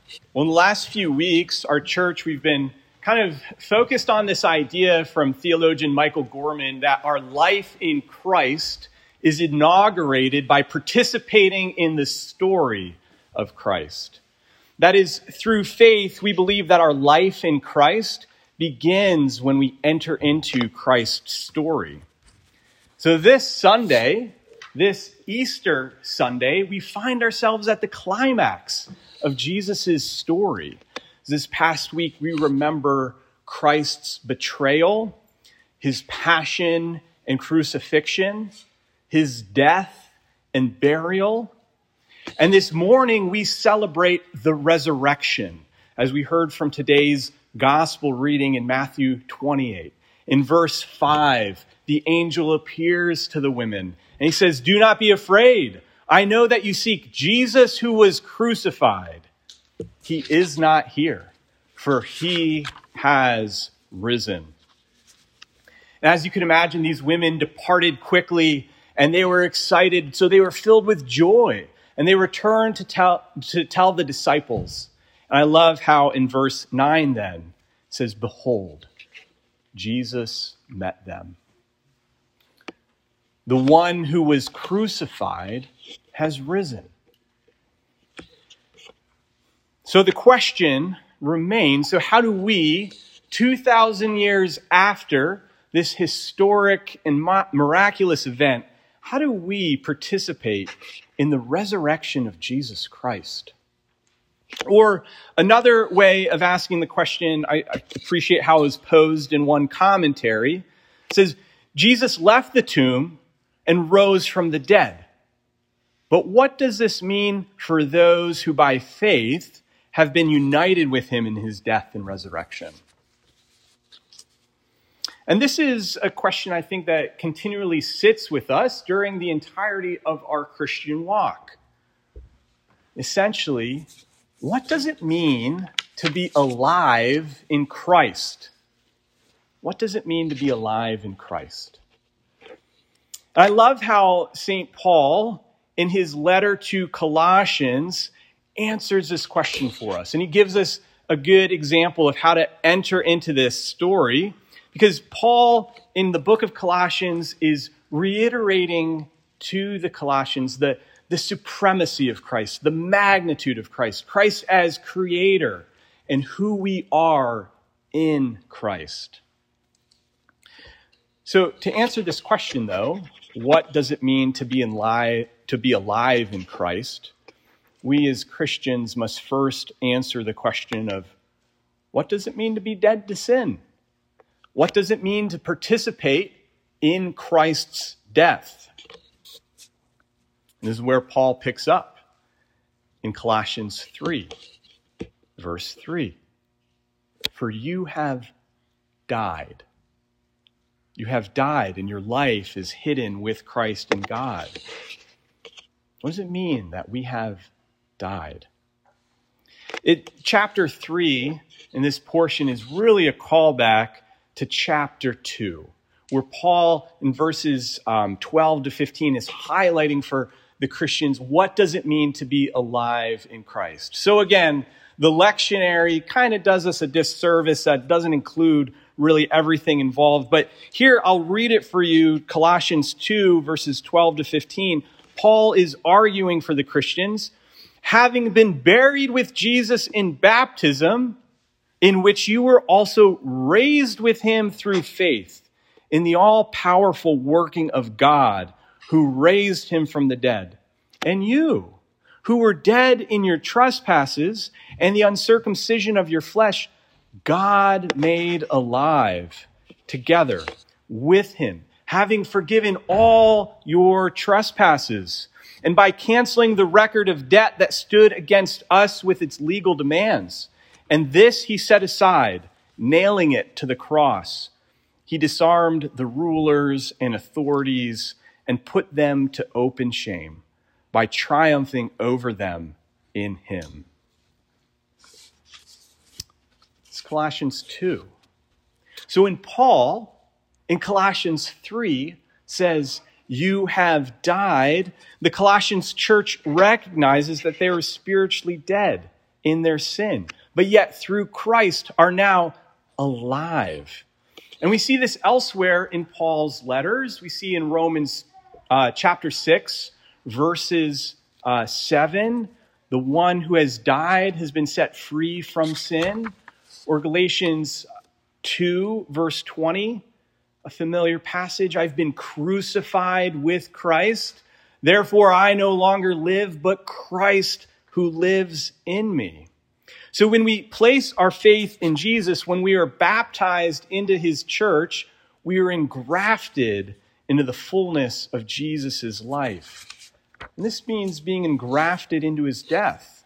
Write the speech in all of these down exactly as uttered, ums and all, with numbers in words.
Well, in the last few weeks, our church, we've been kind of focused on this idea from theologian Michael Gorman that our life in Christ is inaugurated by participating in the story of Christ. That is, through faith, we believe that our life in Christ begins when we enter into Christ's story. So this Sunday, this Easter Sunday, we find ourselves at the climax of Jesus' story. This past week, we remember Christ's betrayal, his passion and crucifixion, his death and burial. And this morning, we celebrate the resurrection, as we heard from today's gospel reading in Matthew twenty-eight. In verse five, the angel appears to the women, and he says, "Do not be afraid. I know that you seek Jesus who was crucified. He is not here, for he has risen." And as you can imagine, these women departed quickly, and they were excited, so they were filled with joy. And they returned to tell, to tell the disciples. And I love how in verse nine then, it says, "Behold, Jesus met them." The one who was crucified has risen. So the question remains, so how do we, two thousand years after this historic and miraculous event, how do we participate in the resurrection of Jesus Christ? Or another way of asking the question, I, I appreciate how it was posed in one commentary. It says, Jesus left the tomb and rose from the dead. But what does this mean for those who by faith have been united with him in his death and resurrection? And this is a question I think that continually sits with us during the entirety of our Christian walk. Essentially, what does it mean to be alive in Christ? What does it mean to be alive in Christ? And I love how Saint Paul, in his letter to Colossians, answers this question for us. And he gives us a good example of how to enter into this story. Because Paul, in the book of Colossians, is reiterating to the Colossians the, the supremacy of Christ, the magnitude of Christ, Christ as creator, and who we are in Christ. So to answer this question, though, what does it mean to be, in li- to be alive in Christ? We as Christians must first answer the question of, what does it mean to be dead to sin? What does it mean to participate in Christ's death? And this is where Paul picks up in Colossians three, verse three. For you have died. You have died, and your life is hidden with Christ in God. What does it mean that we have died? It, chapter three in this portion is really a callback to chapter two, where Paul, in verses um, twelve to fifteen, is highlighting for the Christians, what does it mean to be alive in Christ? So again, the lectionary kind of does us a disservice that doesn't include really everything involved. But here, I'll read it for you, Colossians two, verses twelve to fifteen. Paul is arguing for the Christians, having been buried with Jesus in baptism, in which you were also raised with him through faith in the all-powerful working of God who raised him from the dead. And you, who were dead in your trespasses and the uncircumcision of your flesh, God made alive together with him, having forgiven all your trespasses, and by canceling the record of debt that stood against us with its legal demands. And this he set aside, nailing it to the cross. He disarmed the rulers and authorities and put them to open shame by triumphing over them in him. It's Colossians two. So in Paul, in Colossians three, says, you have died. The Colossians church recognizes that they were spiritually dead in their sin, but yet through Christ are now alive. And we see this elsewhere in Paul's letters. We see in Romans uh, chapter six, verses uh, seven, the one who has died has been set free from sin. Or Galatians two, verse twenty, a familiar passage. I've been crucified with Christ. Therefore, I no longer live, but Christ who lives in me. So when we place our faith in Jesus, when we are baptized into his church, we are engrafted into the fullness of Jesus' life. And this means being engrafted into his death.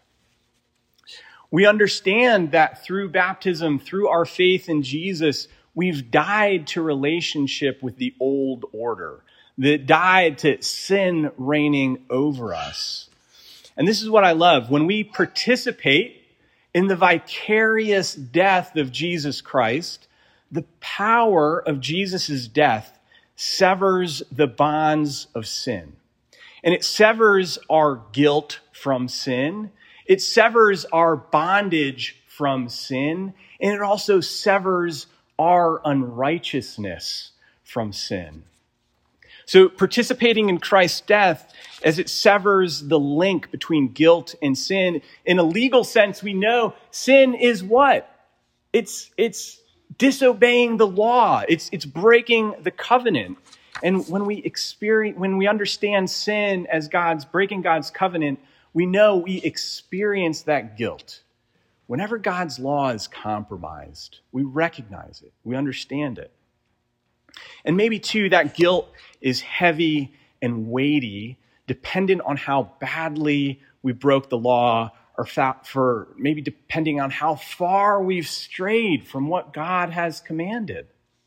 We understand that through baptism, through our faith in Jesus, we've died to relationship with the old order, that died to sin reigning over us. And this is what I love. When we participate in the vicarious death of Jesus Christ, the power of Jesus' death severs the bonds of sin. And it severs our guilt from sin. It severs our bondage from sin. And it also severs our unrighteousness from sin. So participating in Christ's death, as it severs the link between guilt and sin, in a legal sense, we know sin is what? It's, it's disobeying the law. It's, it's breaking the covenant. And when we experience, when we understand sin as God's breaking God's covenant, we know we experience that guilt. Whenever God's law is compromised, we recognize it. We understand it. And maybe, too, that guilt is heavy and weighty, dependent on how badly we broke the law, or for maybe depending on how far we've strayed from what God has commanded.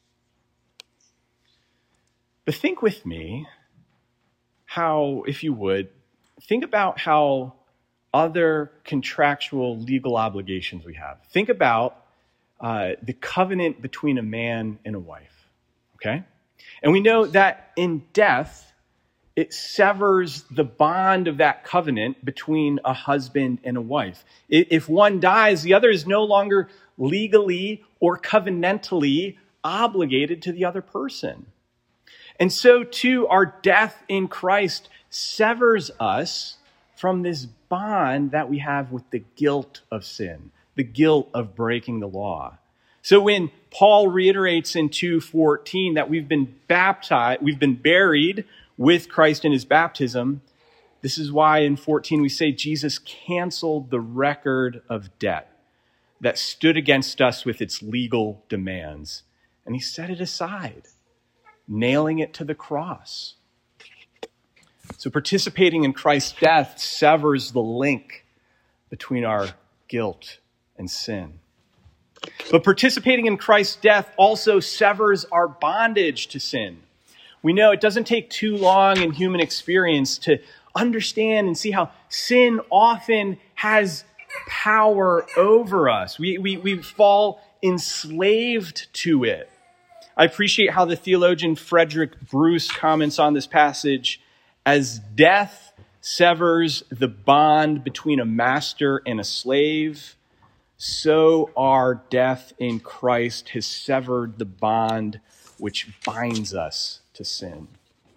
But think with me how, if you would, think about how other contractual legal obligations we have. Think about uh, the covenant between a man and a wife. Okay? And we know that in death, it severs the bond of that covenant between a husband and a wife. If one dies, the other is no longer legally or covenantally obligated to the other person. And so too, our death in Christ severs us from this bond that we have with the guilt of sin, the guilt of breaking the law. So when Paul reiterates in two fourteen that we've been baptized, we've been buried with Christ in his baptism, this is why in fourteen we say Jesus canceled the record of debt that stood against us with its legal demands. And he set it aside, nailing it to the cross. So participating in Christ's death severs the link between our guilt and sin. But participating in Christ's death also severs our bondage to sin. We know it doesn't take too long in human experience to understand and see how sin often has power over us. We, we, we fall enslaved to it. I appreciate how the theologian Frederick Bruce comments on this passage. As death severs the bond between a master and a slave, so our death in Christ has severed the bond which binds us to sin.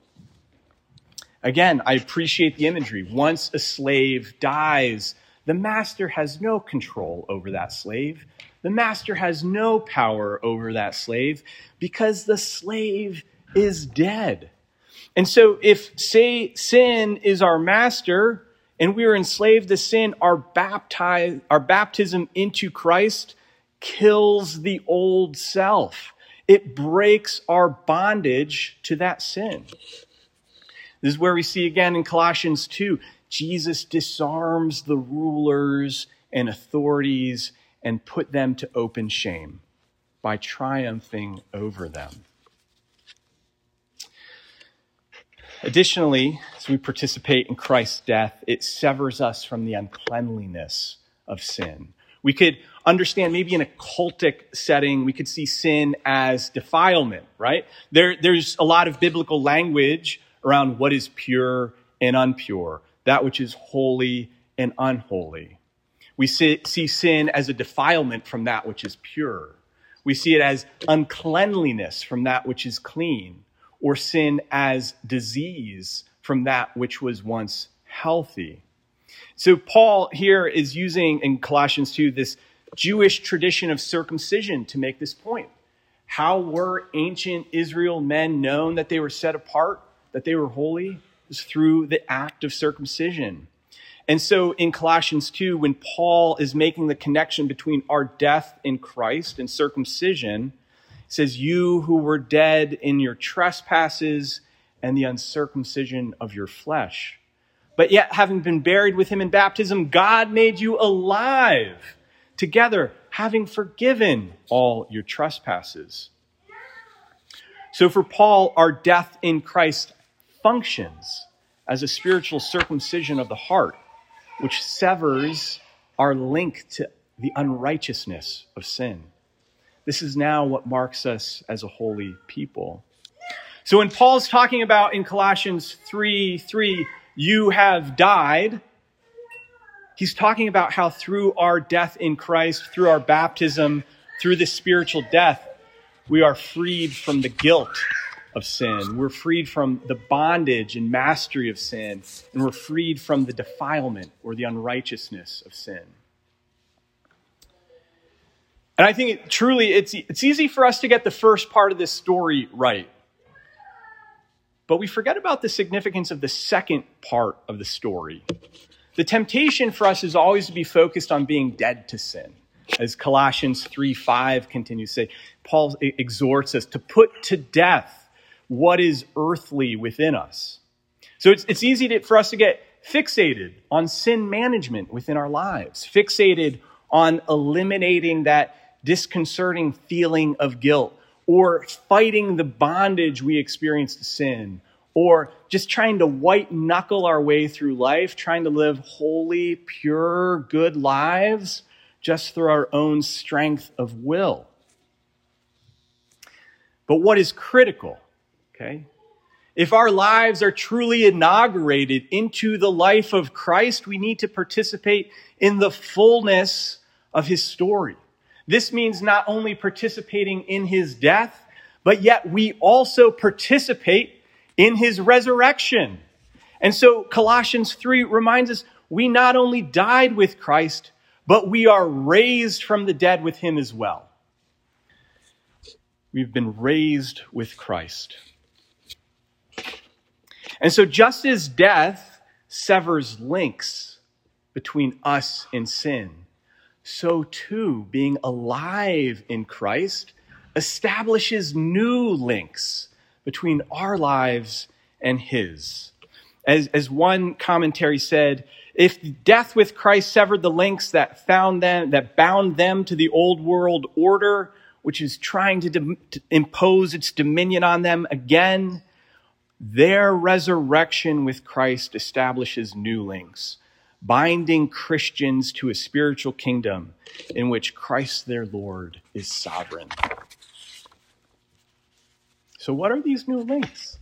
Again, I appreciate the imagery. Once a slave dies, the master has no control over that slave. The master has no power over that slave because the slave is dead. And so if, say, sin is our master and we are enslaved to sin, our, baptize, our baptism into Christ kills the old self. It breaks our bondage to that sin. This is where we see again in Colossians two, Jesus disarms the rulers and authorities and put them to open shame by triumphing over them. Additionally, as we participate in Christ's death, it severs us from the uncleanliness of sin. We could understand maybe in a cultic setting, we could see sin as defilement, right? There, there's a lot of biblical language around what is pure and impure, that which is holy and unholy. We see, see sin as a defilement from that which is pure. We see it as uncleanliness from that which is clean, or sin as disease from that which was once healthy. So Paul here is using in Colossians two this Jewish tradition of circumcision to make this point. How were ancient Israel men known that they were set apart, that they were holy? It was through the act of circumcision. And so in Colossians two, when Paul is making the connection between our death in Christ and circumcision, he says, you who were dead in your trespasses and the uncircumcision of your flesh. But yet, having been buried with him in baptism, God made you alive together, having forgiven all your trespasses. So for Paul, our death in Christ functions as a spiritual circumcision of the heart, which severs our link to the unrighteousness of sin. This is now what marks us as a holy people. So when Paul's talking about in Colossians three three, you have died, he's talking about how through our death in Christ, through our baptism, through this spiritual death, we are freed from the guilt of sin. We're freed from the bondage and mastery of sin, and we're freed from the defilement or the unrighteousness of sin. And I think it, truly it's, it's easy for us to get the first part of this story right. But we forget about the significance of the second part of the story. The temptation for us is always to be focused on being dead to sin. As Colossians three five continues to say, Paul exhorts us to put to death what is earthly within us. So it's, it's easy to, for us to get fixated on sin management within our lives, fixated on eliminating that disconcerting feeling of guilt, or fighting the bondage we experience to sin, or just trying to white knuckle our way through life, trying to live holy, pure, good lives just through our own strength of will. But what is critical, okay? If our lives are truly inaugurated into the life of Christ, we need to participate in the fullness of his story. This means not only participating in his death, but yet we also participate in his resurrection. And so Colossians three reminds us we not only died with Christ, but we are raised from the dead with him as well. We've been raised with Christ. And so just as death severs links between us and sin, so too being alive in Christ establishes new links between our lives and his. As, as one commentary said, if death with Christ severed the links that found them, that bound them to the old world order, which is trying to, de- to impose its dominion on them again, their resurrection with Christ establishes new links, binding Christians to a spiritual kingdom in which Christ their Lord is sovereign. So what are these new links?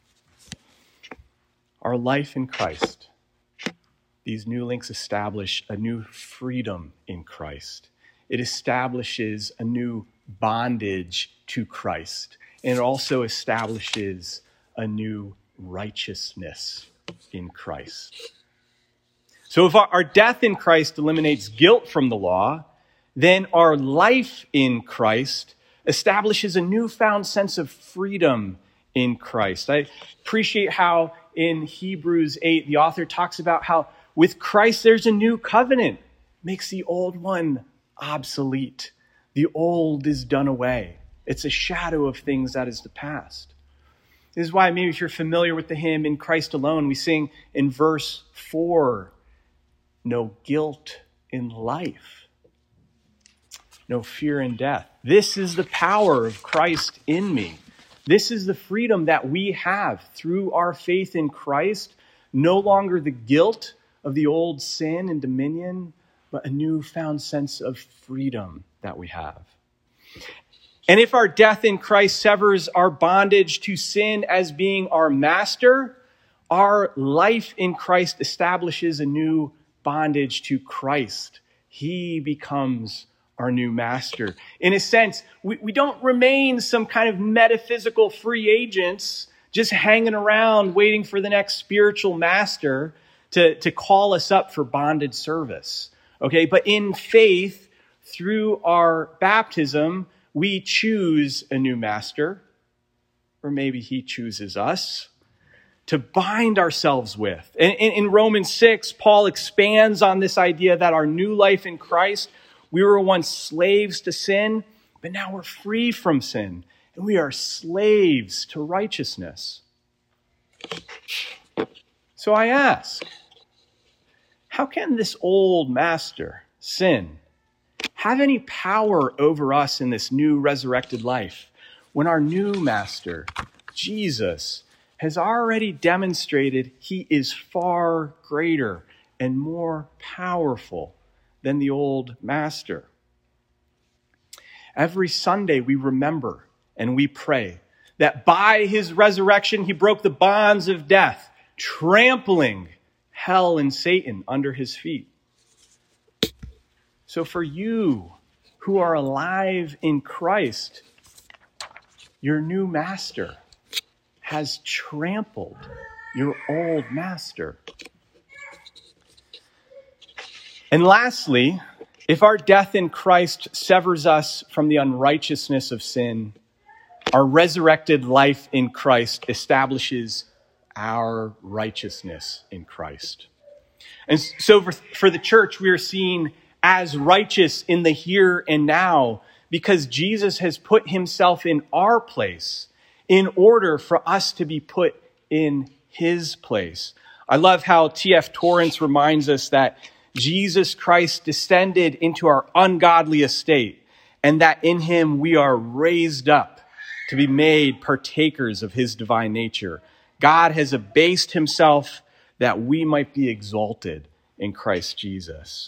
Our life in Christ. These new links establish a new freedom in Christ. It establishes a new bondage to Christ. And it also establishes a new righteousness in Christ. So if our death in Christ eliminates guilt from the law, then our life in Christ establishes a newfound sense of freedom in Christ. I appreciate how in Hebrews eight, the author talks about how with Christ there's a new covenant, makes the old one obsolete. The old is done away. It's a shadow of things that is the past. This is why maybe if you're familiar with the hymn In Christ Alone, we sing in verse four, no guilt in life, no fear in death. This is the power of Christ in me. This is the freedom that we have through our faith in Christ. No longer the guilt of the old sin and dominion, but a newfound sense of freedom that we have. And if our death in Christ severs our bondage to sin as being our master, our life in Christ establishes a new bondage to Christ, He becomes our new master. In a sense, we, we don't remain some kind of metaphysical free agents just hanging around waiting for the next spiritual master to, to call us up for bonded service. Okay, but in faith, through our baptism, we choose a new master, or maybe he chooses us, to bind ourselves with. In, in, in Romans six, Paul expands on this idea that our new life in Christ, we were once slaves to sin, but now we're free from sin, and we are slaves to righteousness. So I ask, how can this old master, sin, have any power over us in this new resurrected life when our new master, Jesus, has already demonstrated he is far greater and more powerful than the old master? Every Sunday we remember and we pray that by his resurrection he broke the bonds of death, trampling hell and Satan under his feet. So for you who are alive in Christ, your new master has trampled your old master. And lastly, if our death in Christ severs us from the unrighteousness of sin, our resurrected life in Christ establishes our righteousness in Christ. And so for, for the church, we are seen as righteous in the here and now because Jesus has put himself in our place in order for us to be put in his place. I love how T F Torrance reminds us that Jesus Christ descended into our ungodly estate and that in him we are raised up to be made partakers of his divine nature. God has abased himself that we might be exalted in Christ Jesus.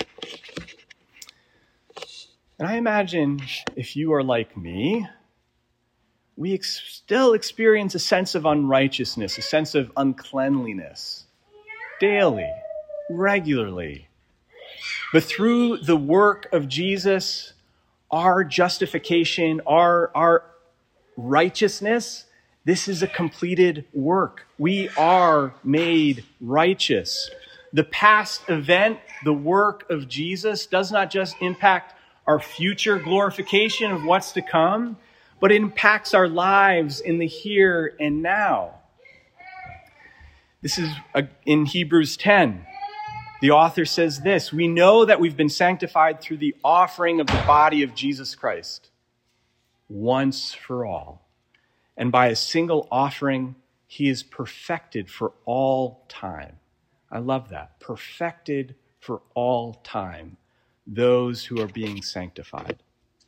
And I imagine if you are like me, we ex- still experience a sense of unrighteousness, a sense of uncleanliness daily, regularly. But through the work of Jesus, our justification, our, our righteousness, this is a completed work. We are made righteous. The past event, the work of Jesus, does not just impact our future glorification of what's to come, but it impacts our lives in the here and now. This is in Hebrews ten. The author says this: we know that we've been sanctified through the offering of the body of Jesus Christ once for all. And by a single offering, he is perfected for all time. I love that. Perfected for all time. Those who are being sanctified.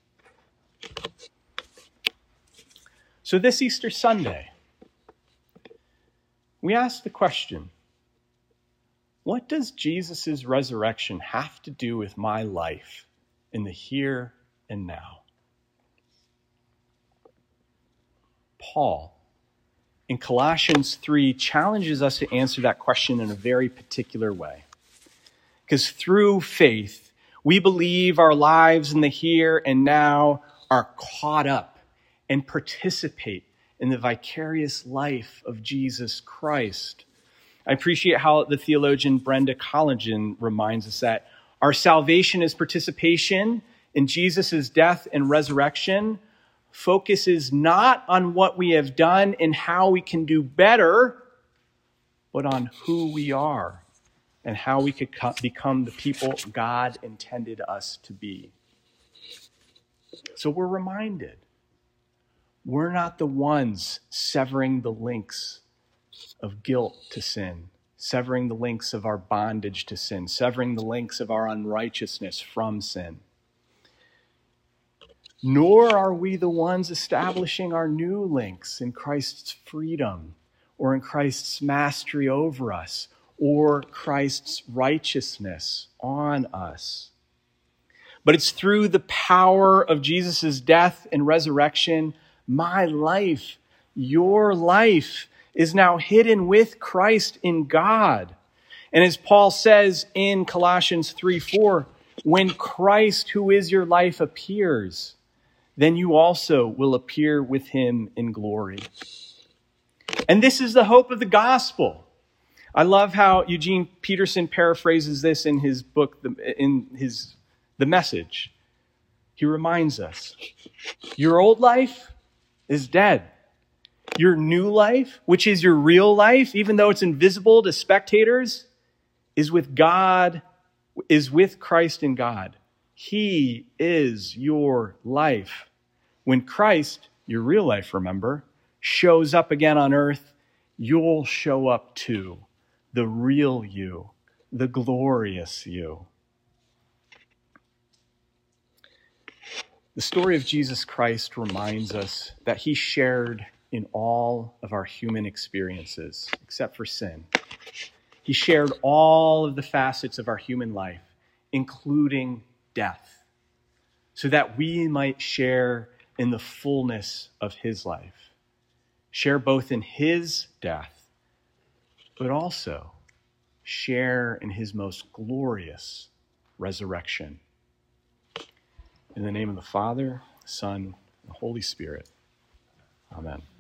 So this Easter Sunday, we ask the question, what does Jesus' resurrection have to do with my life in the here and now? Paul, in Colossians three, challenges us to answer that question in a very particular way. Because through faith, we believe our lives in the here and now are caught up and participate in the vicarious life of Jesus Christ. I appreciate how the theologian Brenda Collingen reminds us that our salvation is participation in Jesus' death and resurrection, focuses not on what we have done and how we can do better, but on who we are and how we could become the people God intended us to be. So we're reminded, we're not the ones severing the links of guilt to sin, severing the links of our bondage to sin, severing the links of our unrighteousness from sin. Nor are we the ones establishing our new links in Christ's freedom or in Christ's mastery over us or Christ's righteousness on us. But it's through the power of Jesus' death and resurrection, my life, your life, is now hidden with Christ in God. And as Paul says in Colossians three four, When Christ, who is your life, appears, then you also will appear with him in glory. And this is the hope of the gospel. I love how Eugene Peterson paraphrases this in his book, in his The Message. He reminds us, your old life is dead. Your new life, which is your real life, even though it's invisible to spectators, is with God, is with Christ in God. He is your life. When Christ, your real life, remember, shows up again on earth, you'll show up too. The real you, the glorious you. The story of Jesus Christ reminds us that he shared in all of our human experiences, except for sin. He shared all of the facets of our human life, including death, so that we might share in the fullness of his life. Share both in his death, but also share in his most glorious resurrection. In the name of the Father, Son, and the Holy Spirit. Amen.